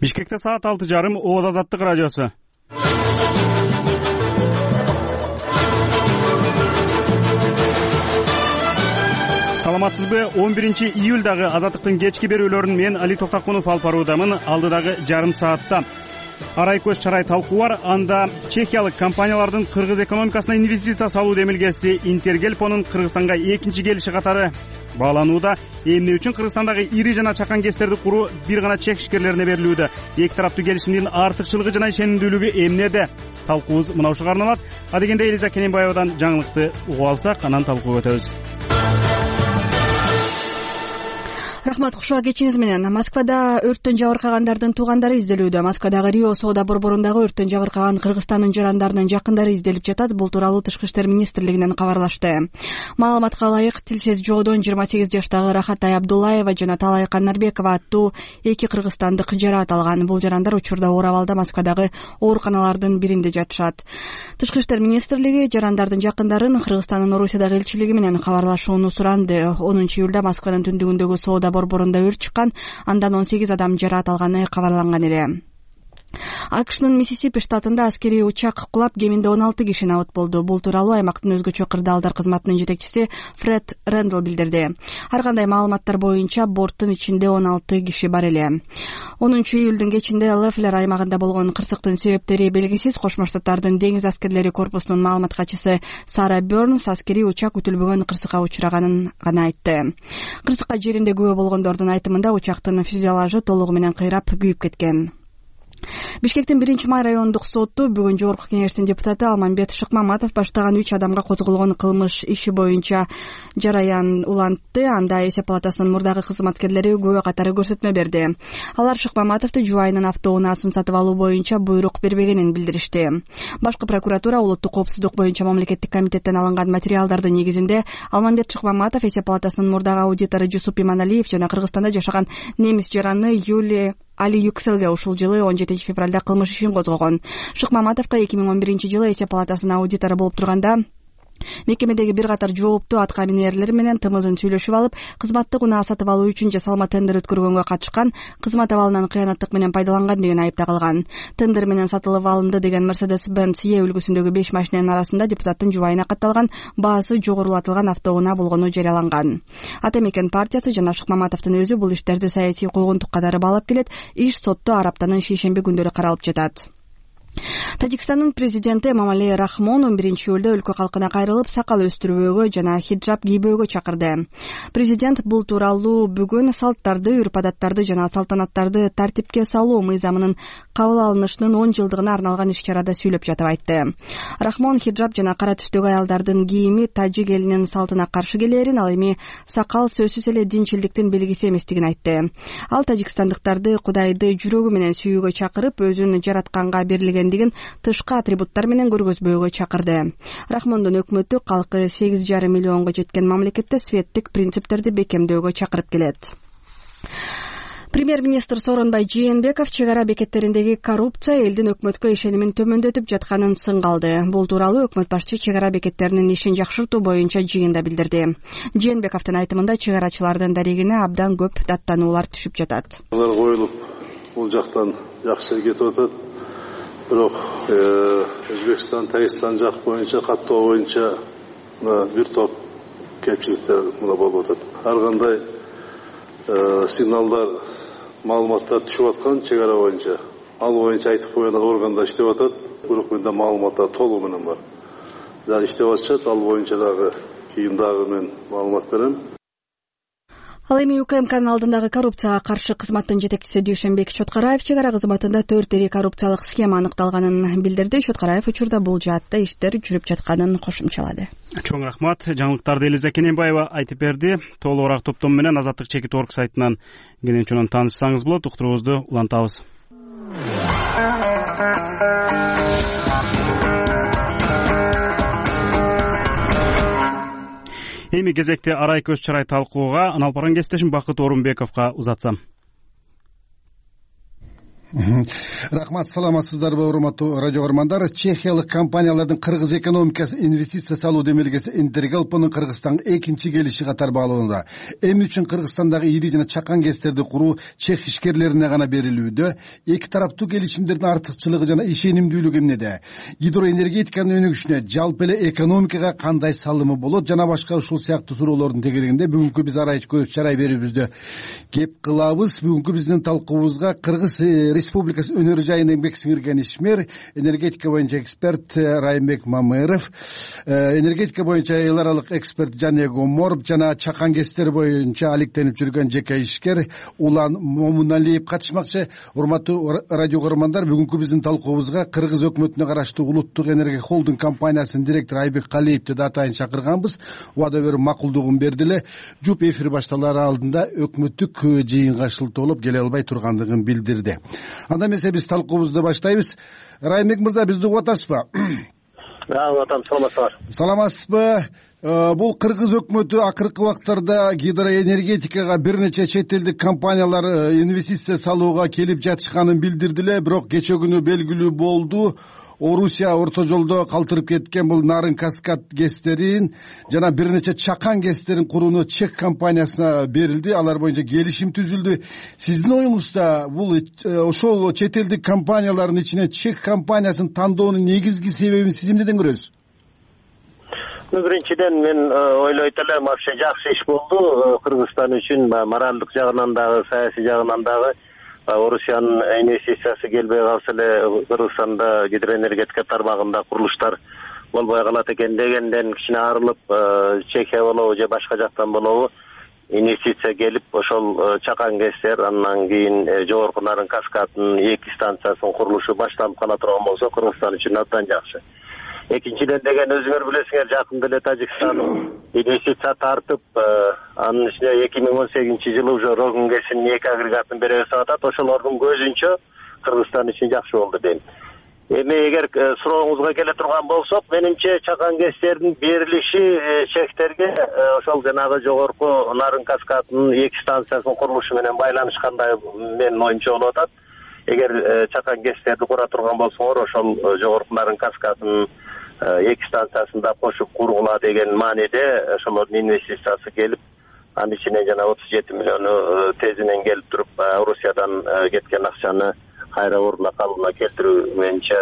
Бишкекте саат 6:30 Ооз Азаттык радиосу. Саламатсызбы? 11-июлдагы Азаттыктын кечки берүүлөрүн мен Али Токтакунов алып баруудамын. Алдыдагы жарым саатта арай көз чарай талкуу бар. Анда чехиялык компаниялардын кыргыз экономикасына инвестиция салуу демилгеси Интергелпонун Кыргызстанга экинчи келиши катары бааланууда. Эмне үчүн Кыргызстандагы ири жана чакан кестерди куруу бир гана чек ишкерлерине берилүүдө? Эки тараптуу келишимдин артыкчылыгы жана ишенимдүүлүгү эмнеде? Талкуубуз мына ушуга арналат. Адегенде Элиза Кененбаевадан жаңылыкты угуп алсак, анан талкууга өтөбүз. Рахмат, кушуа кечиңиз менен. Москвада өрттөн жабыркагандардын туугандары изделүүдө. Москвадагы Рио соода борборундагы өрттөн жабыркаган Кыргызстандын жарандарынын жакындары изделип жатат. Бул тууралуу Тышкы иштер министрлигинен кабарлашты. Маалыматка ылайык, тилсиз жоодон 28 жаштагы Рахатай Абдуллаева жана Талай Канарбекова аттуу эки кыргызстандык жараат алган. Бул жарандар учурда оор абалда Москвадагы ооруканалардын биринде жатышат. Тышкы иштер министрлиги жарандардын жакындарын Кыргызстандын Орусиядагы элчилиги менен кабарлашууну суранды. 10-июлда Москванын түндүгүндөгү соода борборунда өрт чыккан, андан 18 адам жараат алганы кабарланган эле. АКШнын Миссисипи штатында аскерий учак кулап, кеминде 16 киши набыт болду. Бул тууралуу аймактын өзгөчө кырдаалдар кызматынын жетекчиси Фред Рэндл билдирди. Ар кандай маалыматтар боюнча борттун ичинде 16 киши бар эле. 10-июлдун кечинде Лефлер аймагында болгон кырсыктын себептери белгисиз. Кошмо Штаттардын деңиз аскерлери корпусунун маалымат катчысы Сара Бернс аскерий учак күтүлбөгөн кырсыкка учураганын гана айтты. Кырсыкка жеринде күбө болгондордун айтымында учактын фюзеляжы толугу менен кыйрап күйүп кеткен. Бишкектин 1-май райондук соту бүгүн жогорку кеңештин депутаты Алмамбет Шыкмаматов баштаган 3 адамга козголгон кылмыш иши боюнча жараян улантты. Анда эсеп палатасынын мурдагы кызматкерлери күбө катары көрсөтмө берди. Алар Шыкмаматовду жубайынын автоунаасын сатып алуу боюнча буйрук бербегенин билдиришти. Башкы прокуратура улуттук коопсуздук боюнча мамлекеттик комитеттен алынган материалдардын негизинде Алмамбет Шыкмаматов эсеп палатасынын мурдагы аудитору Жусуп Иманалиев жана Кыргызстанда жашаган немис жараны Юлия Али Юкселге ушул жылы 17 февралда кылмыш ишин козгогон. Шыкмаматовго 2011 жылы эсеп палатасынын аудитору болуп турганда мекемедеги бир катар жооптуу атка минерлер менен тымызын сүйлөшүп алып, кызматтык унаа сатып алуу үчүн жасалма тендер өткөргөнгө катышкан, кызмат абалынан кыянаттык менен пайдаланган деген айып тагылган. Тендер менен сатылып алынды деген Mercedes-Benz Е үлгүсүндөгү 5 машинанын арасында депутаттын жубайына катталган, баасы жогорулатылган автоунаа болгону жарыяланган. Ата мекен партиясы жана Шыкмаматовдун өзү бул иштерди саясий куугунтук катары баалап келет. Иш сотто ар аптанын шейшемби күндөрү каралып жатат. Тажикстандын президенти Эмомали Рахмон 11-июлда өлкө калкына кайрылып, сакал өстүрбөөгө жана хиджаб кийбөөгө чакырды. Президент бул тууралуу бүгүн салттарды, үрп-адаттарды жана салтанаттарды тартипке салуу мыйзамынын кабыл алынышынын 10 жылдыгына арналган иш-чарада сүйлөп жатып айтты. Рахмон хиджаб жана кара түстөгү аялдардын кийими тажик элинин салтына каршы келээрин, ал эми сакал сөзсүз эле динчилдиктин белгиси эместигин айтты. Ал тажикстандыктарды Кудайды жүрөгү менен сүйүүгө чакырып, өзүн жаратканга берилген тышкы атрибуттар менен көргөзбөөгө чакырды. Рахмондун өкмөтү калкы 8,5 миллионго жеткен мамлекетте светтик принциптерди бекемдөөгө чакырып келет. Премьер-министр Сооронбай Жээнбеков чек-ара бекеттериндеги коррупция элдин өкмөткө ишенимин төмөндөтүп жатканын сынгалды. Бул тууралуу өкмөт башчы чек-ара бекеттеринин ишин жакшыртуу боюнча жыйында билдирди. Жээнбековдун айтымында чек-арачылардын дарегине абдан көп даттануулар түшүп жатат. Алар коюлуп, бул жактан жакшы кетип атат. Бирок Өзбекстан, Тагистан жак боюнча, каттоо боюнча бир топ кемчиликтер мына болуп атат. Ар кандай сигналдар, маалыматтар түшүп аткан чек-ара боюнча. Ал боюнча айтып койгон органдар иштеп атат. Бирок менде маалыматтар толугу менен бар. Дагы иштеп атышат, ал боюнча дагы кийин дагы мен маалымат берем. Ал эми УКМКнын алдындагы коррупцияга каршы кызматтын жетекчиси Дүйшөнбек Чоткараев чек-ара кызматында 4 эри коррупциялык схема аныкталганын билдирди. Чоткараев учурда бул жаатта иштер жүрүп жатканын кошумчалады. Чоң рахмат. Жаңылыктарды Элиза Кененбаева айтып берди. Толугураак топтом менен Азаттык Чекит.org сайтынан кенен таанышсаңыз болот. Уктуруубузду улантабыз. Эми кезекте арай көз чарай талкууга алып барган кесиптешим Бакыт Орунбековго узатсам. Рахмат, саламатсыздарбы урматтуу радио көрөрмандар. Чехиялык компаниялардын кыргыз экономикасы инвестиция салуу демилгеси Интергалпонун Кыргызстанга экинчи келиши катар баалоонда. Эми үчүн Кыргызстандагы ири жана чакан кестерди куруу чех ишкерлерине гана берилүүдө. Эки тараптуу келишимдердин артыкчылыгы жана ишенимдүүлүгү эмнеде? Гидроэнергетиканын өнүгүшүнө, жалпы эле экономикага кандай салымы болот жана башка ушул сыяктуу суроолордун тегерегинде бүгүнкү биз арайыч көз чарай берүүбүздө кеп кылабыз. Бүгүнкү биздин талкуубузга Кыргыз Республикасы өнөр жайына эмгек сиңирген ишмер, энергетика боюнча эксперт Райымбек Мамыров, энергетика боюнча эл аралык эксперт Жане Гоморов жана чакан кестер боюнча алектенип жүргөн жеке ишкер Улан Момуналиев катышмакчы. Урматтуу радио көрөрмандар, бүгүнкү биздин талкуубузга Кыргыз өкмөтүнө караштуу Улуттук энергия холдинг компаниясынын директору Айбек Калиевди да атайын чакырганбыз. Убада берип макулдугун берди эле. Жуп эфир башталары алдында өкмөттүк жыйынга шылтоолоп келе албай тургандыгын билдирди. Анда эмесе биз талкуубузду баштайбыз. Райымбек мырза, бизди угуп атасызбы? Угуп атам, саламатсызбы? Саламатсызбы? Бул кыргыз өкмөтү акыркы убактарда гидроэнергетикага бир нече чет элдик компаниялар инвестиция салууга келип жатышканын билдирди эле, бирок кечээ күнү белгилүү болду. Орусия орто жолдо калтырып кеткен бул нарын каскад гэстерин жана бир нече чакан гэстерин курууну чех компаниясына берилди. Алар боюнча келишим түзүлдү. Сиздин оюңузда бул ошол чет элдик компаниялардын ичинен чех компаниясын тандоонун негизги себебин сиз эмнеден көрөсүз? Биринчиден мен ойлойт элем, вообще жакшы иш болду Кыргызстан үчүн, моралдык жагынан дагы, саясий жагынан дагы. Орусиянын инвестициясы келбей калса эле Кыргызстанда гидроэнергетика тармагында курулуштар болбой калат экен дегенден кичине арылып, Чехия болобу же башка жактан болобу инвестиция келип, ошол чакан кестер, андан кийин жогорку нарын каскадынын 2 станциясынын курулушу башталып кала турган болсо Кыргызстан үчүн абдан жакшы. Экинчиден деген өзүңөр билесиңер, жакында эле Тажикстан инвестиция тартып, анын ичинде 2018-жылы уже Рогун ГЭСинин 2 агрегатын беребиз деп атат. Ошолордун көзүнчө Кыргызстан үчүн жакшы болду дейм. Эми эгер сурооңузга келе турган болсок, менимче чакан кестердин берилиши чехтерге ошол жанагы жогорку нарын каскадынын 2 станциясынын курулушу менен байланышкандай менин оюмча болуп атат. Эгер чакан кестерди кура турган болсоңор, ошол жогорку нарын каскадынын 2 станциясында кошуп кургула деген мааниде ошолордун инвестициясы келип, анын ичинен жана 37 миллиону тезинен келип туруп, Орусиядан кеткен акчаны кайра ордуна калыбына келтирүү боюнча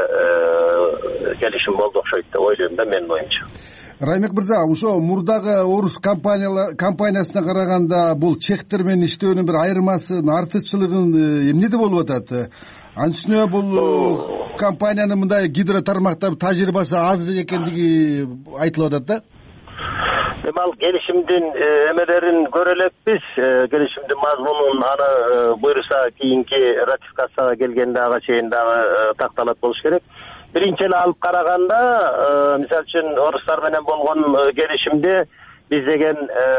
келишим болду окшойт деп ойлойм да, менин оюмча. Райымбек мырза, ошо мурдагы орус компаниясына караганда бул чехтер менен иштөөнүн бир айырмасын, артыкчылыгын эмнеде болуп атат? Анын үстүнө бул компаниянын мындай гидро тармакта тажрыйбасы аз экендиги айтылып атат да? Эми ал келишимдин эмелерин көрө элекпиз. Келишимдин мазмунун аны буйруса кийинки ратификацияга келгенде ага чейин дагы такталат болуш керек. Биринчи эле алып караганда, мисалы үчүн орустар менен болгон келишимде биз деген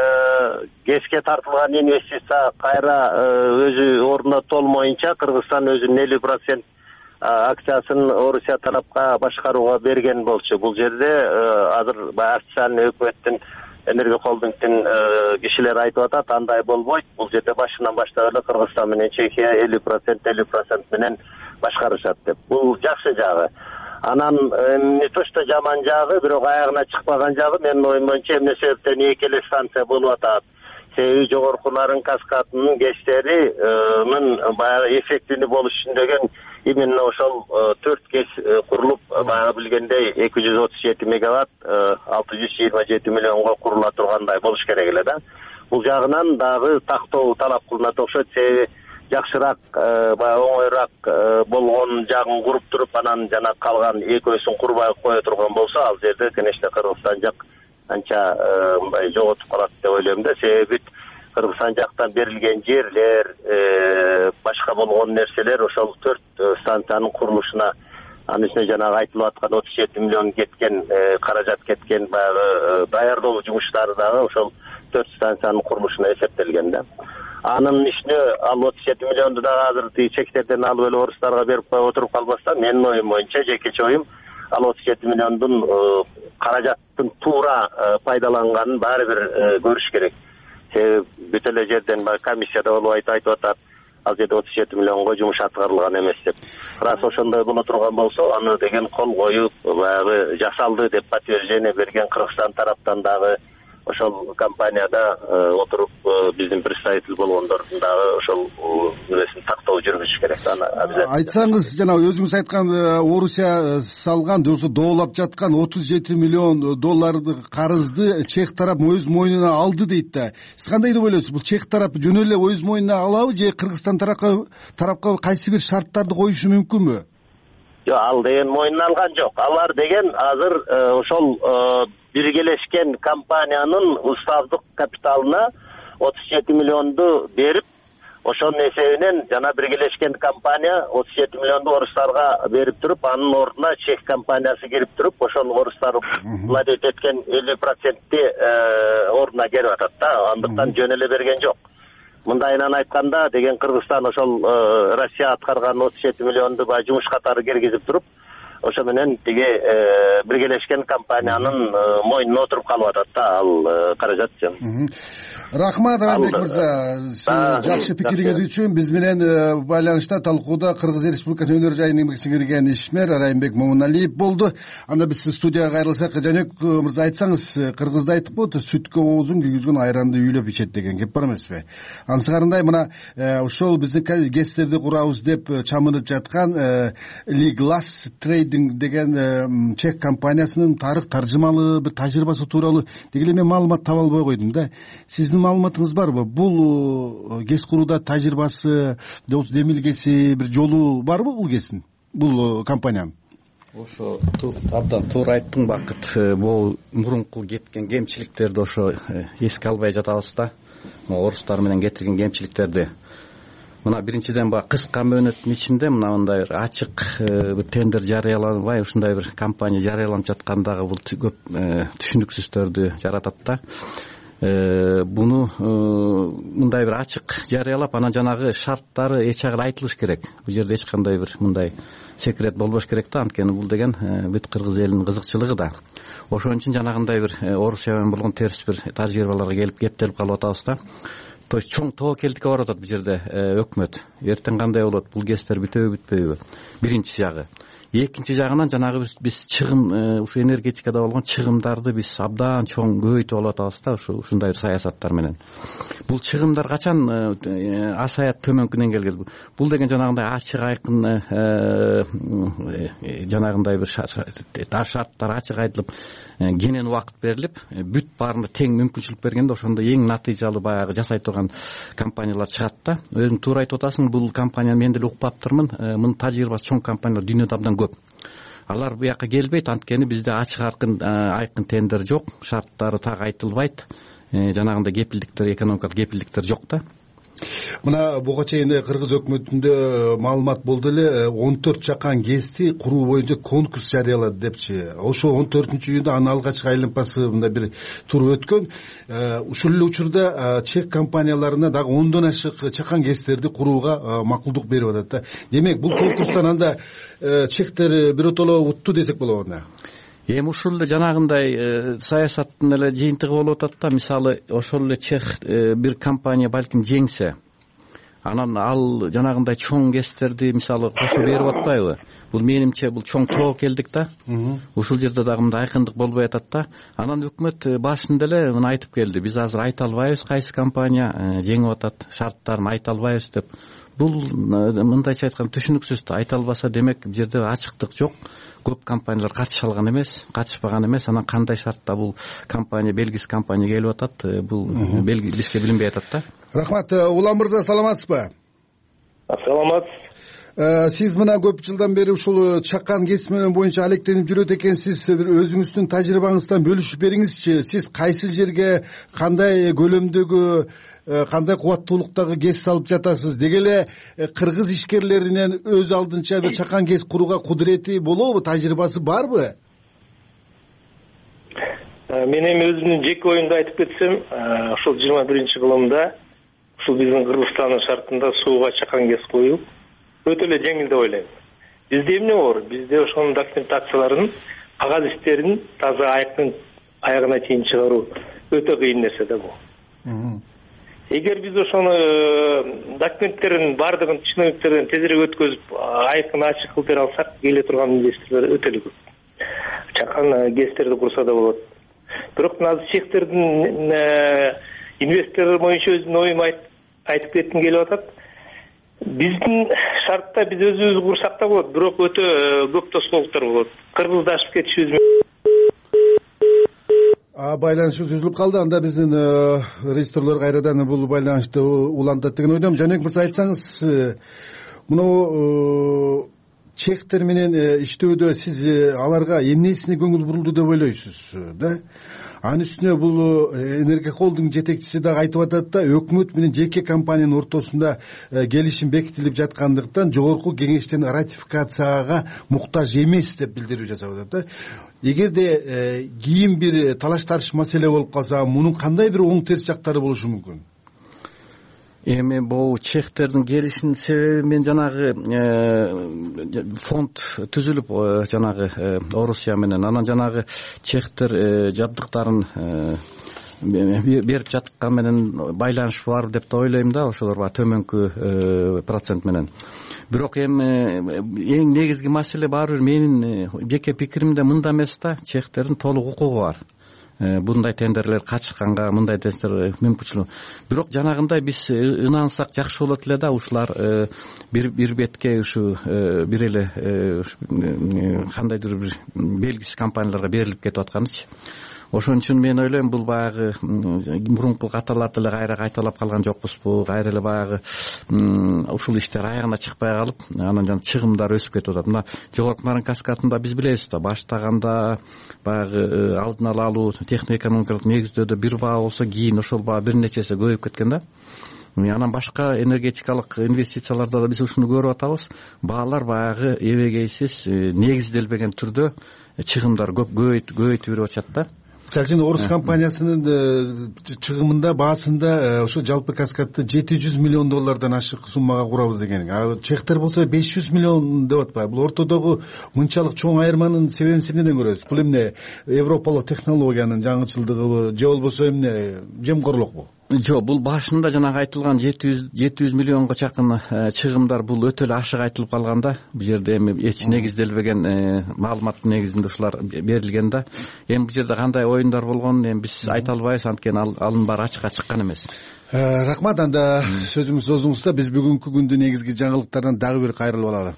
ГЭСке тартылган инвестиция кайра өзү ордуна толмоюнча Кыргызстан өзүнүн 50% акциясын Орусия тарапка башкарууга берген болчу. Бул жерде азыр официальный өкмөттүн энергия холдингдин кишилери айтып атат, андай болбойт. Бул жерде башынан баштап эле Кыргызстан менен Чехия 50% менен башкарышат деп. Бул жакшы жагы. Анан не то что жаман жагы, бирок аягына чыкпаган жагы менин оюм боюнча эмне себептен 2 эле станция болуп атат. Себеби жогорку нарын каскадынын кестеринин баягы эффективный болуш үчүн деген именно ошол 4 ГЭС курулуп, баягы билгендей 237 мегаватт 627 миллионго курула тургандай болуш керек эле да. Бул жагынан дагы тактоо талап кылынат окшойт. Себеби жакшыраак, баягы оңоюраак болгон жагын куруп туруп, анан жана калган экөөсүн курбай кое турган болсо, ал жерде, конечно, Кыргызстан жак анча жоготуп калат деп ойлойм да. Себеби Кыргызстан жактан берилген жерлер, башка болгон нерселер ошол 4 станциянын курулушуна, анын ичинде жанагы айтылып аткан 37 миллион кеткен, каражат кеткен баягы даярдоо жумуштары дагы ошол 4 станциянын курулушуна эсептелген да. Анын ичинде ал 37 миллионду дагы азыр чектерден алып эле орустарга берип коюп отуруп калбастан, менин оюм боюнча, жекече оюм, ал 37 миллиондун каражаттын туура пайдаланганын баары бир көрүш керек. Бүт эле жерден комиссияда болуп айтып атат, ал жерде 37 миллионго жумуш аткарылган эмес деп. Рас ошондой боло турган болсо, аны деген кол коюп, баягы жасалды деп подтверждение берген Кыргызстан тараптан дагы ошол компанияда отуруп биздин представитель болгондордун дагы ошол нересин тактоо жүргүзүш керек. Аны обязательно. Айтсаңыз, жана өзүңүз айткан Орусия салган, доолап жаткан 37 миллион долларды карызды чех тарап өз мойнуна алды дейт да. Сиз кандай деп ойлойсуз? Бул чех тарап жөн эле өз мойнуна алабы же Кыргызстан тарапка кайсы бир шарттарды коюшу мүмкүнбү? Жок, ал деген мойнуна алган жок. Алар деген азыр ошол биргелешкен компаниянын уставдык капиталына 37 миллионду берип, ошонун эсебинен жана биргелешкен компания 37 миллионду орустарга берип туруп, анын ордуна чех компаниясы кирип туруп, ошол орустар владеть эткен 50%-ти ордуна келип атат да. Андыктан жөн эле берген жок. Мындайынан айтканда деген Кыргызстан ошол Россия аткарган 37 миллионду жумуш катары киргизип туруп, ошо менен тиги биргелешкен компаниянын мойнуна отуруп калып атат да ал каражат. Рахмат, Рамбек мырза, жакшы пикириңиз үчүн. Биз менен байланышта талкууда Кыргыз Республикасынын өнөр жайына еңбек сиңирген ишмер Райымбек Момуналиев болду. Анда биз студияга кайрылсак, Жанек мырза, айтсаңыз, кыргызда айтып коет, сүткө оозун күйгүзгөн айранды үйлөп ичет деген кеп бар эмеспи? Ансыгарындай мына ошол биздин гестерди курабыз деп чамынып жаткан Liglas Trading деген чех компаниясынын тарых таржымалуу бир тажрыйбасы тууралуу деги мен маалымат таба албай койдум да. Сиздин маалыматыңыз барбы? Бул ГЭС курууда тажрыйбасы, демилгеси, бир жолу барбы бул ГЭСтин, бул компаниянын? Ошо абдан туура айттың, Бакыт. Бул мурунку кеткен кемчиликтерди ошо эске албай жатабыз да. Орустар менен кетирген кемчиликтерди. Мына биринчиден баягы кыска мөөнөттүн ичинде мындай бир ачык бир тендер жарыяланбай, ушундай бир компания жарыяланып жаткандагы бул көп түшүнүксүздөрдү жаратат да. Буну мындай бир ачык жарыялап, анан жанагы шарттары эч жагы айтылыш керек. Бул жерде эч кандай бир мындай секрет болбош керек да, анткени бул деген бүт кыргыз элинин кызыкчылыгы да. Ошон үчүн жанагындай бир Орусия менен болгон терс бир тажрыйбаларга келип кептелип калып атабыз да. То есть чоң тобокелдикке барып атат бул жерде өкмөт. Эртең кандай болот? Бул ГЭСтер бүтөбү бүтпөйбү? Биринчи жагы. Экинчи жагынан жанагы биз чыгым, ушу энергетикада болгон чыгымдарды биз абдан чоң көбөйтүп алып атабыз да, ушундай бир саясаттар менен. Бул чыгымдар качан асаят төмөнкүнөн келген? Бул деген жанагындай ачык айкын жанагындай бир шарттар ачык айтылып, кенен убакыт берилип, бүт баарына тең мүмкүнчүлүк бергенде ошондо эң натыйжалуу баягы жасай турган компаниялар чыгат да. Өзүң туура айтып атасың, бул компанияны мен деле укпаптырмын. Мунун тажрыйбасы чоң компаниялар дүйнөдө абдан көп. Алар буяка келбейт, анткени бизде ачык айкын тендер жок, шарттары так айтылбайт. Жанагындай кепилдиктер, экономикалык кепилдиктер жок да. Мына буга чейин Кыргыз өкмөтүндө маалымат болду эле, 14 чакан ГЭСти куруу боюнча конкурс жарыялады депчи. Ошо 14-июнда анын алгачкы айланпасы мындай бир тур өткөн. Ушул эле учурда чех компанияларына дагы 10дон ашык чакан ГЭСтерди курууга макулдук берип атат да. Демек бул конкурстан анда чехтер биротоло утту десек болот анда. Эми ушул эле жанагындай саясаттын эле жыйынтыгы болуп атат да. Мисалы ошол эле чех бир компания балким жеңсе, анан ал жанагындай чоң ГЭСтерди мисалы кошо берип атпайбы? Бул менимче бул чоң тобокелдик да. Ушул жерде дагы мындай айкындык болбой атат да. Анан өкмөт башында эле муну айтып келди. Биз азыр айта албайбыз кайсы компания жеңип атат, шарттарын айта албайбыз деп. Бул мындайча айтканда түшүнүксүз. Айта албаса, демек бул жерде ачыктык жок. Көп компаниялар катышалган эмес, катышпаган эмес. Анан кандай шартта бул компания, белгисиз компания келип атат, бул бизге билинбей атат да. Рахмат. Улан мырза, саламатсызбы? Саламат. Сиз мына көп жылдан бери ушул чакан ГЭС менен боюнча алектенип жүрөт экенсиз. Бир өзүңүздүн тажрыйбаңыздан бөлүшүп бериңизчи. Сиз кайсы жерге, кандай көлөмдөгү, кандай кубаттуулуктагы ГЭС салып жатасыз? Деги эле кыргыз ишкерлеринен өз алдынча бир чакан ГЭС курууга кудурети болобу, тажрыйбасы барбы? Мен эми өзүмдүн жеке оюмду айтып кетсем, ушул 21-кылымда ушул биздин Кыргызстандын шартында сууга чакан ГЭС коюу өтө эле жеңил деп ойлойм. Бизде эмне бар? Бизде ошонун документацияларын, кагаз иштерин таза айкын аягына чейин чыгаруу өтө кыйын нерсе да бул. эгер биз ошону документтердин баардыгын чиновниктерден тезирээк өткөзүп айкын ачык кылып бере алсак, келе турган инвесторлор өтө эле көп. Чакан ГЭСтерди курса да болот. Бирок азыр цехтердин инвесторлор боюнча өзүнүн оюн айтып кетким келип атат. Биздин шартта биз өзүбүз курсак да болот, бирок өтө көп тоскоолдуктар болот. Кыргыздашып кетишибиз. Байланышыбыз үзүлүп калды. Анда биздин режиссерлор кайрадан бул байланышты улантат деген ойдомун. Жаныбек мырза, айтсаңыз, мына чехтер менен иштөөдө сиз аларга эмнесине көңүл бурулду деп ойлойсуз да? Анын үстүнө бул Энергия холдинг жетекчиси дагы айтып атат да, өкмөт менен жеке компаниянын ортосунда келишим бекитилип жаткандыктан жогорку кеңештен ратификацияга муктаж эмес деп билдирүү жасап атат да. Эгерде кийин бир талаш тарыш маселе болуп калса, мунун кандай бир оң терс жактары болушу мүмкүн? Эми бул чехтердин келишинин себеби, мен жанагы фонд түзүлүп жанагы Орусия менен, анан жанагы чехтер жабдыктарын берип жаткан менен байланыш бар деп да ойлойм да, ошолор бар төмөнкү процент менен. Бирок эми эң негизги маселе баары бир менин жеке пикиримде мында эмес да, чехтердин толук укугу бар. Мындай тендерлер качканга, мындай тендерлер мүмкүнчүлүгү. Бирок жанагындай биз ынансак жакшы болот эле да, ушулар бир бетке ушу бир эле кандайдыр бир белгисиз компанияларга берилип кетип атканычы. Ошон үчүн мен ойлойм, бул баягы мурунку катарларды эле кайра кайталап калган жокпузбу, кайра эле баягы ушул иштер аягына чыкпай калып, анан жана чыгымдар өсүп кетип атат. Мына жогорку нарын каскадында биз билебиз да, баштаганда баягы алдын ала алуу техно-экономикалык негиздөөдө бир баа болсо, кийин ошол баа бир нече эсе көбөйүп кеткен да. Анан башка энергетикалык инвестицияларда да биз ушуну көрүп атабыз. Баалар баягы эбегейсиз, негизделбеген түрдө чыгымдар көбөйтүп берип атышат да. Мисалы үчүн орус компаниясынын чыгымында, баасында ошо жалпы каскадты $700 миллион ашык суммага курабыз деген. Чехтер болсо 500 миллион деп атпайбы? Бул ортодогу мынчалык чоң айырманын себебин сиз эмнеден көрөсүз? Бул эмне европалык технологиянын жаңычылдыгыбы же болбосо эмне жемкорлукпу? Жок, бул башында жанагы айтылган 700 миллионго чакын чыгымдар бул өтө эле ашык айтылып калган да. Бул жерде эми эч негизделбеген маалыматтын негизинде ушулар берилген да. Эми бул жерде кандай оюндар болгонун эми биз айта албайбыз, анткени анын баары ачыкка чыккан эмес. Рахмат. Анда сөзүңүз созуңузда биз бүгүнкү күндүн негизги жаңылыктарынан дагы бир кайрылып алалы.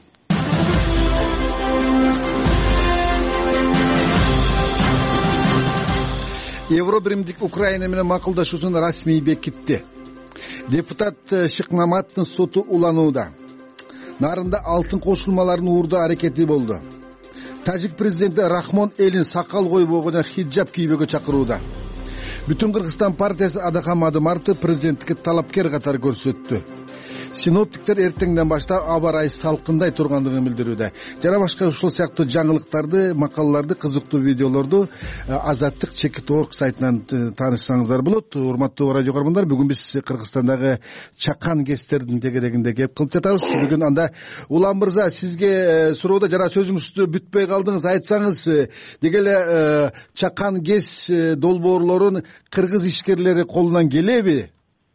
Евро биримдик Украина менен макулдашуусун расмий бекитти. Депутат Шыкмаматтын соту уланууда. Нарында алтын кошулмаларын уурдоо аракети болду. Тажик президенти Рахмон элин сакал койбоого жана хиджаб кийбөөгө чакырууда. Бүтүн Кыргызстан партиясы Адакам Адымаровду президенттикке талапкер катары көрсөттү. Синоптиктер эртеңден баштап аба ырайы салкындай тургандыгын билдирүүдө. Жана башка ушул сыяктуу жаңылыктарды, макалаларды, кызыктуу видеолорду Азаттык Чекит.org сайтынан таанышсаңыздар болот. Урматтуу радио көрөрмандар, бүгүн биз Кыргызстандагы чакан ГЭСтердин тегерегинде кеп кылып жатабыз. Бүгүн анда Улан мырза, сизге суроодо жана сөзүңүздү бүтпөй калдыңыз. Айтсаңыз, деги эле чакан ГЭС долбоорлорун кыргыз ишкерлери колунан келеби?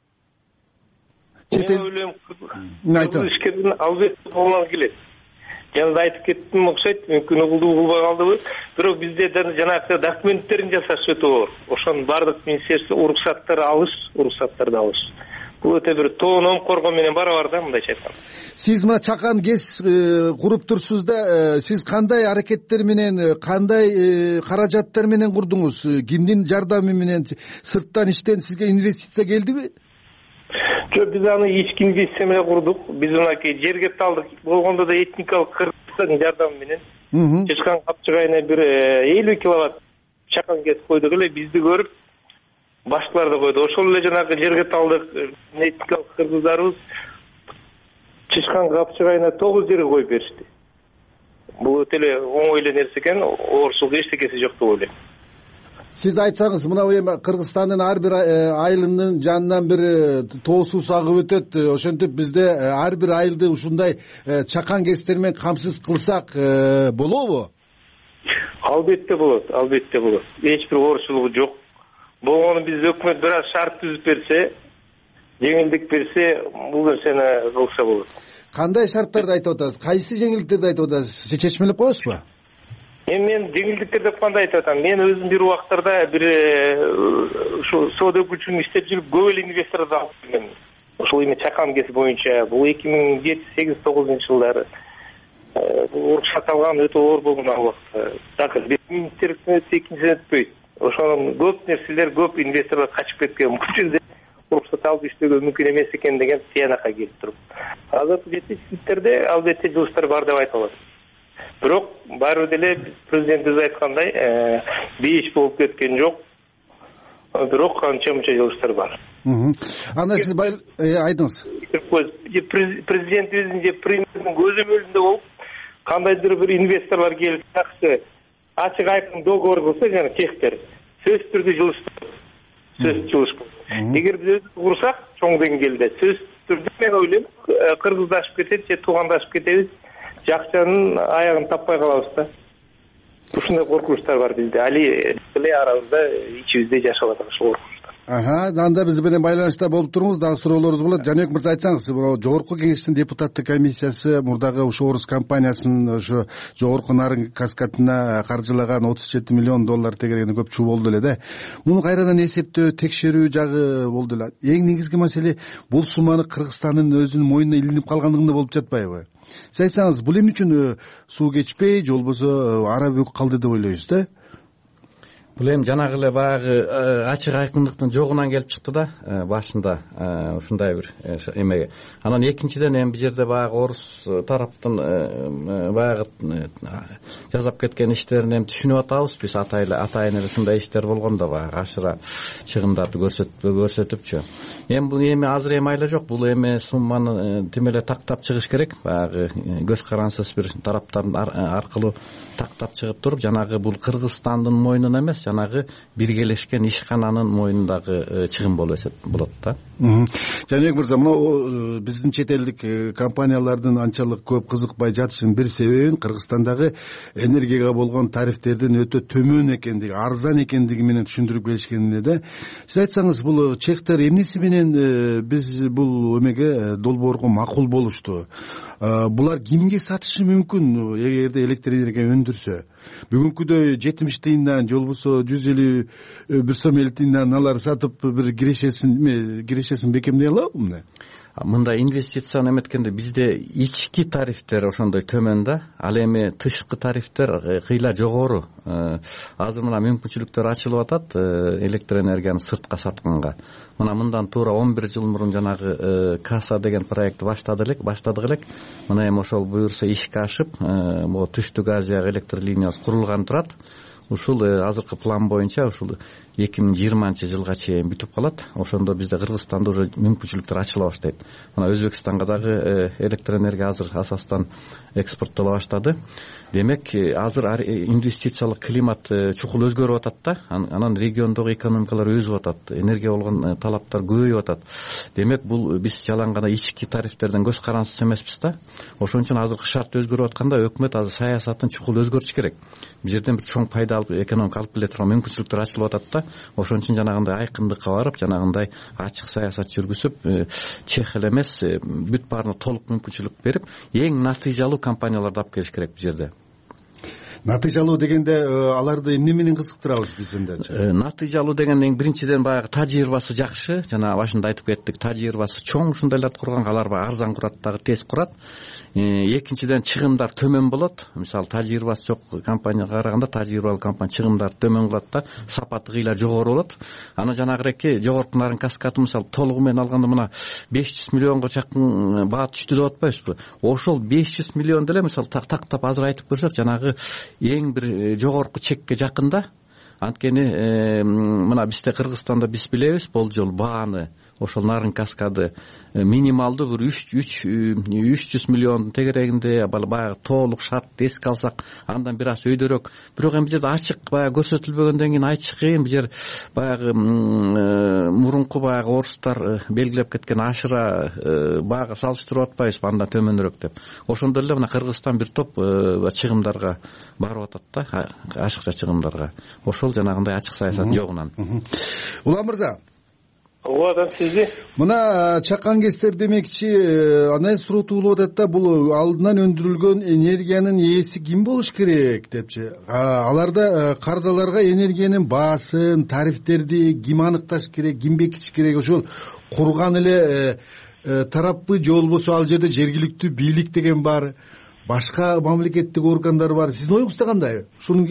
Мен ойлойм, кыргыз ишкердин албетте колунан келет. Жана да айтып кеттим окшойт, мүмкүн угулбай калдыбы. Бирок бизде жанагы документтерин жасаш өтө оор. Ошонун баардык министерство уруксаттарды алыш. Бул өтө бир тооном коргоо менен барабар да, мындайча айтканда. Сиз мына чакан ГЭС куруп турсуз да, сиз кандай аракеттер менен, кандай каражаттар менен курдуңуз? Кимдин жардамы менен, сырттан иштен сизге инвестиция келдиби? Жок, биз аны ички инвестиция менен курдук. Биз мынакей жерге талдык болгондо да этникалык кыргыздын жардамы менен Чычкан Капчыгайына бир 50 киловатт чакан ГЭС койдук эле, бизди көрүп башкалар да койду. Ошол эле жанагы жерге талдык этникалык кыргыздарыбыз Чычкан Капчыгайына 9 жерге коюп беришти. Бул өтө эле оңой эле нерсе экен, оорчулук эчтекеси жок деп ойлойм. Сиз айтсаңыз, мына эми Кыргызстандын ар бир айылынын жанынан бир тоо суу сагып өтөт. Ошентип бизде ар бир айылды ушундай чакан ГЭСтер менен камсыз кылсак болобу? Албетте болот. Эч бир оорчулугу жок. Болгону биз өкмөт бир аз шарт түзүп берсе, жеңилдик берсе, бул нерсени кылса болот. Кандай шарттарды айтып атасыз? Кайсы жеңилдиктерди айтып атасыз? Чечмелеп коесузбу? Мен жеңилдиктер деп кандай айтып атам. Мен өзүм бир убактарда бир ушу соода өкүлчүлүгүн иштеп жүрүп көп эле инвесторду алып келген. Ушул эми чакан кесип боюнча бул 2007-8-9 жылдары уруксат алган өтө оор болгон ал убакта. Так министрликтен экинчиден өтпөйт. Ошонун көп нерселер, көп инвесторлор качып кеткен. Бул жерде уруксат алып иштөөгө мүмкүн эмес экен деген тыянакка келип туруп. Азыркы жетишсиздиктерде албетте жылыштар бар деп айта алат. Бирок баары деле президентибиз айткандай, бейиш болуп кеткен жок. Бирок канча-мынча жылыштар бар. Анда сиз айтыңыз. Президентибиздин же премьердин көзөмөлүндө болуп, кандайдыр бир инвесторлор келип жакшы ачык айкын договор кылса, жана чектер сөзсүз түрдө жылышпайт. Эгер биз өзүбүз курсак, чоң деңгээлде сөзсүз түрдө мен ойлойм, кыргыздашып кетет же туугандашып кетебиз, жакчанын аягын таппай калабыз да. Ушундай коркунучтар бар бизде. Али эле арабызда ичибизде жашап атат ошол коркунучтар. Анда биз менен байланышта болуп туруңуз, дагы суроолорубуз болот. Жаныбек мырза, айтсаңыз, жогорку кеңештин депутаттык комиссиясы мурдагы ушу орус компаниясынын ошо жогорку нарын каскадына каржылаган $37 миллион тегерегине көп чуу болду эле да. Муну кайрадан эсептөө, текшерүү жагы болду эле. Эң негизги маселе бул сумманы Кыргызстандын өзүнүн мойнуна илинип калгандыгында болуп жатпайбы? Сиз айтсаңыз, бул эмне үчүн суу кечпей, же болбосо ара бөк калды деп ойлойсуз да? Бул эми жанагы эле баягы ачык айкындыктын жогунан келип чыкты да, башында ушундай бир эмеге. Анан экинчиден эми бул жерде баягы орус тараптын баягы жасап кеткен иштерин эми түшүнүп атабыз. Биз атайын эле ушундай иштер болгондо баягы ашыра чыгымдарды көрсөтүпчү. Эми бул эми азыр эми айла жок. Бул эми сумманы тим эле тактап чыгыш керек. Баягы көз карансыз бир тараптардын аркылуу тактап чыгып туруп, жанагы бул Кыргызстандын мойнуна эмес, жанагы биргелешкен ишкананын мойнундагы чыгым болот да. Жаныбек мырза, мына биздин чет элдик компаниялардын анчалык көп кызыкпай жатышынын бир себебин Кыргызстандагы энергияга болгон тарифтердин өтө төмөн экендиги, арзан экендиги менен түшүндүрүп келишкенде да. Сиз айтсаңыз, бул чектер эмнеси менен биз бул эмеге долбоорго макул болушту? Булар кимге сатышы мүмкүн эгерде электр энергия өндүрсө? Бүгүнкүдөй 70 тыйындан же болбосо 151 сом 50 тыйындан алар сатып бир кирешесин бекемдей алабы? Мында инвестицияны эметкенде бизде ички тарифтер ошондой төмөн да, ал эми тышкы тарифтер кыйла жогору. Азыр мына мүмкүнчүлүктөр ачылып атат электр энергияны сыртка сатканга. Мына мындан туура 11 жыл мурун жанагы КАСА деген проект баштадык элек. Мына эми ошол буюрса ишке ашып, могу Түштүк Азияга электр линиясы курулган турат. Ушул азыркы план боюнча ушул 2020-жылга чейин бүтүп калат. Ошондо бизде Кыргызстанда уже мүмкүнчүлүктөр ачыла баштайт. Мына Өзбекстанга дагы электр энергия азыр асастан экспорттола баштады. Демек, азыр инвестициялык климат чукул өзгөрүп атат да. Анан региондогу экономикалар өсүп атат, энергия болгон талаптар көбөйүп атат. Демек, бул биз жалаң гана ички тарифтерден көз карансыз эмеспиз да. Ошон үчүн азыркы шарт өзгөрүп атканда өкмөт азыр саясатын чукул өзгөртүш керек. Бул жерден бир чоң пайда алып, экономика алып келе турган мүмкүнчүлүктөр ачылып атат да. Ошон үчүн жанагындай айкындыкка барып, жанагындай ачык саясат жүргүзүп, чех эле эмес, бүт баарына толук мүмкүнчүлүк берип, эң натыйжалуу компанияларды алып келиш керек бул жерде. Натыйжалуу дегенде аларды эмне менен кызыктырабыз биз эндечи? Натыйжалуу деген эң биринчиден баягы тажрыйбасы жакшы. Жана башында айтып кеттик, тажрыйбасы чоң ушундайларды курганга, алар баягы арзан курат дагы, тез курат. Экинчиден чыгымдар төмөн болот. Мисалы тажрыйбасы жок компанияга караганда тажрыйбалуу компания чыгымдарды төмөн кылат да, сапаты кыйла жогору болот. Аны жанагыреки жогорку нарын каскаты мисалы толугу менен алганда мына 500 миллионго чакын баа түштү деп атпайбызбы? Ошол 500 миллион деле мисалы тактап азыр айтып көрсөк, жанагы эң бир жогорку чекке жакында. Анткени мына бизде Кыргызстанда биз билебиз, болжол бааны ошол нарын каскады минималдуу бир 300 миллион тегерегинде баягы толук шартты эске алсак, андан бир аз өйдөрөөк. Бирок эми бул жерде ачык баягы көрсөтүлбөгөндөн кийин айтыш кыйын. Бул жер баягы мурунку баягы орустар белгилеп кеткен ашыра баага салыштырып атпайбызбы, андан төмөнүрөөк деп. Ошондо эле мына Кыргызстан бир топ чыгымдарга барып атат да, ашыкча чыгымдарга. Ошол жанагындай ачык саясат жогунан. Улан мырза, угуп атам сизди. Мына чакан гэстер демекчи андан суроо туулуп атат да, бул алдынан өндүрүлгөн энергиянын ээси ким болуш керек депчи. Аларда кардаларга энергиянын баасын, тарифтерди ким аныкташ керек, ким бекитиш керек? Ошол курган эле тараппы же болбосо ал жерде жергиликтүү бийлик деген бар, башка мамлекеттик органдар бар. Сиздин оюңузда кандай? Ушунун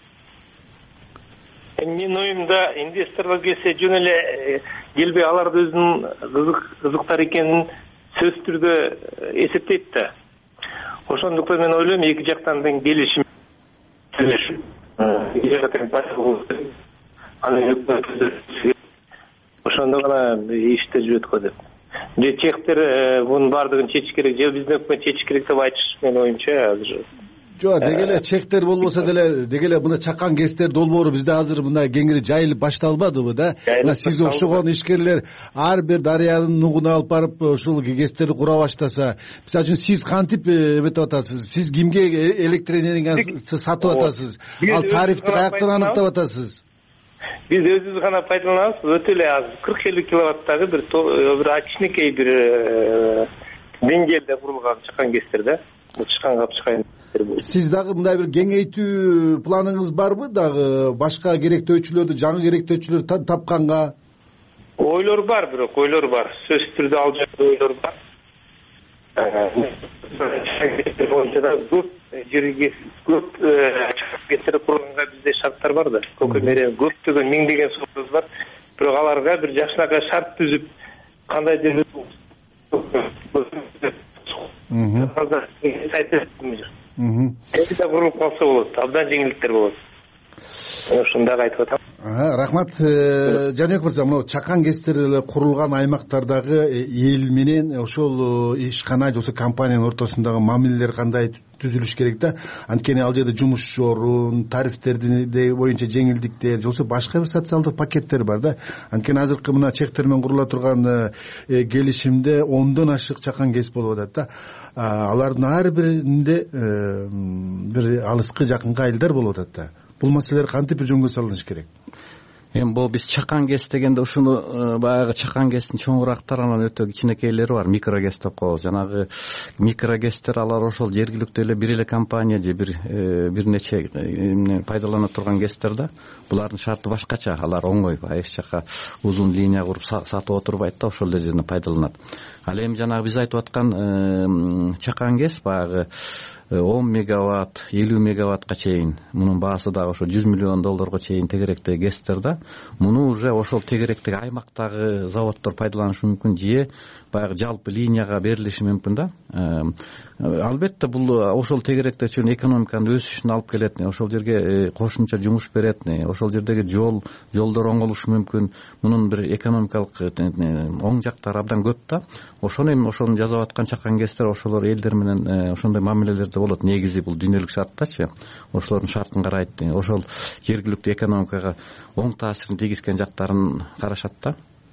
Менин оюмда инвесторлор келсе жөн эле келбей аларды өзүнүн кызыктар экенин сөзсүз түрдө эсептейт да. Ошондуктан мен ойлойм эки жактан тең келишим ошондо гана иштер жүрөт го деп. Же чехтер бунун баардыгын чечиш керек, же биздин өкмөт чечиш керек деп айтыш менин оюмча азыр. Жок, деги эле чехтер болбосо деле, деги эле мына чакан гэстер долбоору бизде азыр мындай кеңири жайылып башталбадыбы да? Мына сиз окшогон ишкерлер ар бир дарыянын нугуна алып барып ушул гэстерди кура баштаса, мисалы үчүн сиз кантип эметип атасыз? Сиз кимге электр энергияны сатып атасыз? Ал тарифти каяктан аныктап атасыз? Биз өзүбүз гана пайдаланабыз. Өтө эле аз 40-50 киловаттагы бир кичинекей бир деңгээлде курулган чакан гэстер да. Чыккан капчыкайын. Сиз дагы мындай бир кеңейтүү планыңыз барбы дагы? Башка керектөөчүлөрдү, жаңы керектөөчүлөрдү тапканга? Ойлор бар, бирок ойлор бар. Сөзсүз түрдө ал жерде ойлор бар. Көп жерге көп гэстер курганга бизде шарттар бар да. Көкөмөрө көптөгөн миңдеген сотубуз бар. Бирок аларга бир жакшынакай шарт түзүп, кандай жерде Эсиде курулуп калса болот, абдан жеңилдиктер болот. Ошондой айтып атам. Рахмат. Жаныбек мырза, мына чакан гэстер курулган аймактардагы эл менен ошол ишкана же компаниянын ортосундагы мамилелер кандай түзүлүш керек да? Анткени ал жерде жумуш орун, тарифтерди боюнча жеңилдиктер, же башка бир социалдык пакеттер бар да. Анткени азыркы мына чехтер менен курула турган келишимде 10дон ашык чакан гэс болуп атат да. Алардын ар биринде бир алыскы жакынкы айылдар болуп атат да. Бул маселелер кантип жөнгө салыныш керек? Эми бул биз чакан гэс дегенде ушуну баягы чакан гэстин чоңурактарынан өтө кичинекейлери бар, микрогэс деп коебуз. Жанагы микрогэстер алар ошол жергиликтүү эле бир эле компания же бир нече пайдалана турган гэстер да. Булардын шарты башкача, алар оңой, эч жака узун линия куруп сатып отурбайт да, ошол эле жерден пайдаланат. Ал эми жанагы биз айтып аткан чакан гэс баягы 10 мегаватт, 50 мегаваттка чейин, мунун баасы дагы ошо $100 миллион чейин тегеректеги гэстер да. Муну уже ошол тегеректеги аймактагы заводдор пайдаланышы мүмкүн, же баягы жалпы линияга берилиши мүмкүн да. Албетте бул ошол тегеректечүн экономиканын өсүшүнө алып келет, ошол жерге кошумча жумуш берет, ошол жердеги жолдор оңолушу мүмкүн. Мунун бир экономикалык оң жактары абдан көп да. Ошону эми ошону жасап аткан чакан гэстер ошолор элдер менен ошондой мамилелерде болот. Негизи бул дүйнөлүк шарттачы, ошолордун шартын карайт, ошол жергиликтүү экономикага оң таасирин тийгизген жактарын карашат да.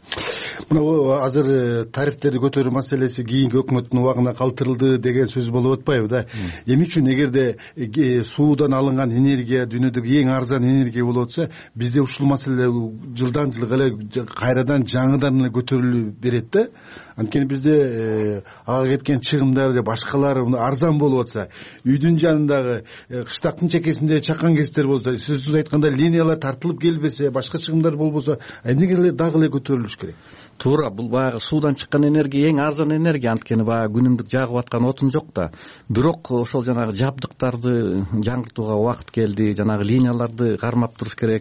Мына азыр тарифтерди көтөрүү маселеси кийинки өкмөттүн убагына калтырылды деген сөз болуп атпайбы да? Эмне үчүн эгерде суудан алынган энергия дүйнөдөгү эң арзан энергия болуп атса, бизде ушул маселе жылдан жылга эле кайрадан жаңыдан эле көтөрүлүп берет да? Анткени бизде ага кеткен чыгымдар же башкалар арзан болуп атса, үйдүн жанындагы кыштактын чекесинде чакан гэстер болсо, сиз айткандай линиялар тартылып келбесе, башка чыгымдар болбосо, эмнеге дагы эле көтөрүлүш керек? Туура, бул баягы суудан чыккан энергия эң арзан энергия, анткени баягы күнүмдүк жагып аткан отун жок да. Бирок ошол жанагы жабдыктарды жаңыртууга убакыт келди, жанагы линияларды кармап туруш керек,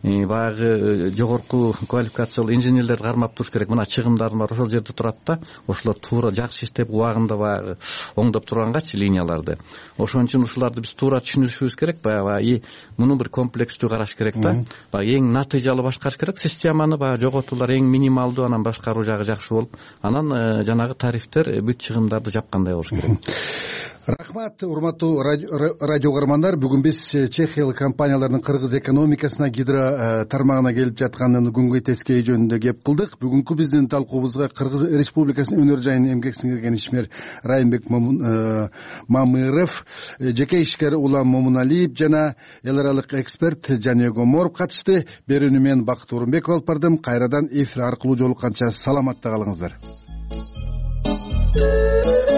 баягы жогорку квалификациялуу инженерлерди кармап туруш керек. Мына чыгымдар бар, ошол жерде турат да. Ошолор туура жакшы иштеп убагында баягы оңдоп тургангачы линияларды. Ошон үчүн ушуларды биз туура түшүнүшүбүз керек, баягы муну бир комплекстүү караш керек да. Баягы эң натыйжалуу башкарыш керек, системаны баягы жоготуулар эң минималдуу, анан башкаруу жагы жакшы болуп, анан жанагы тарифтер бүт чыгымдарды жапкандай болуш керек. Рахмат, урматтуу радио угармандар. Бүгүн биз чехиялык компаниялардын кыргыз экономикасына, гидро тармагына келип жаткан күнгөй тескей жөнүндө кеп кылдык. Бүгүнкү биздин талкуубузга Кыргыз Республикасынын өнөр жайынын эмгек сиңирген ишмер Райымбек Мамыров, жеке ишкер Улам Момуналиев жана эл аралык эксперт Жаныя Гоморов катышты. Берүүнү мен Бакыт Орунбеков алып бардым. Кайрадан эфир аркылуу жолукканча саламатта калыңыздар.